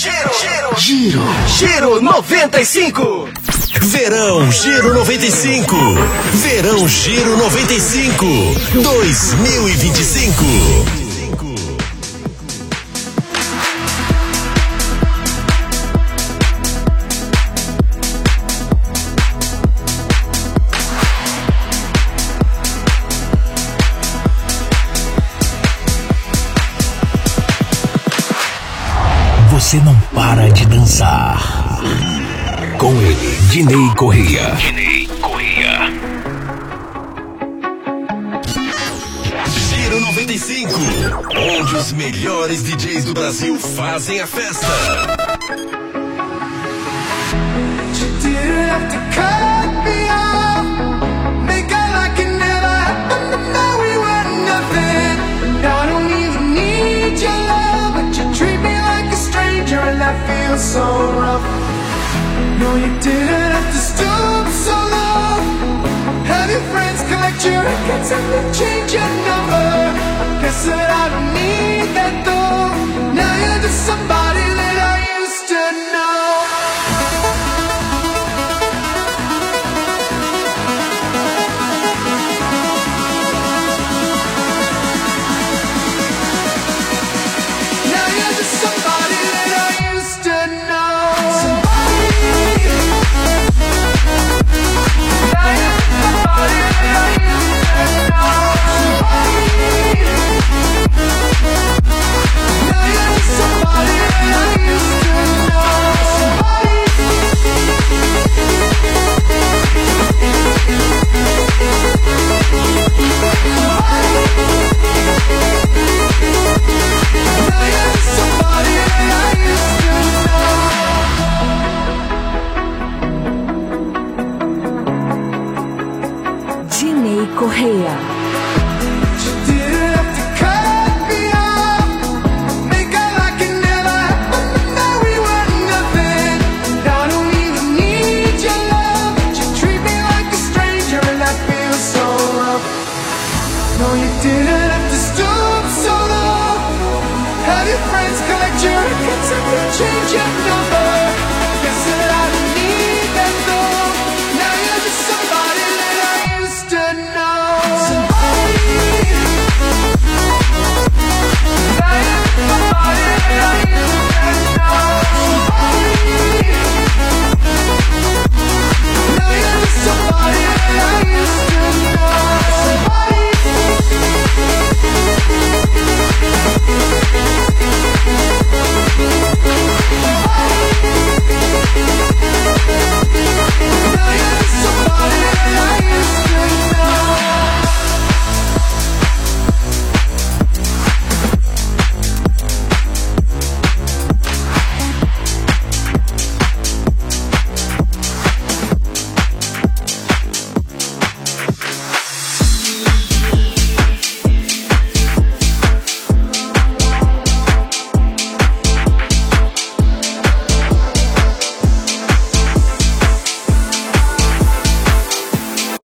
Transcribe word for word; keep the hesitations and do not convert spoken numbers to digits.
Giro, giro, giro, giro noventa e cinco. Verão Giro noventa e cinco. Verão Giro noventa e cinco. dois mil e vinte e cinco. Você não para de dançar. Com ele, Dinei Corrêa. Dinei Corrêa. Giro noventa e cinco, onde os melhores D Js do Brasil fazem a festa. So rough. No, you didn't have to stoop so low. Have your friends collect your records and then change your number. Guess that I don't need that though. Now you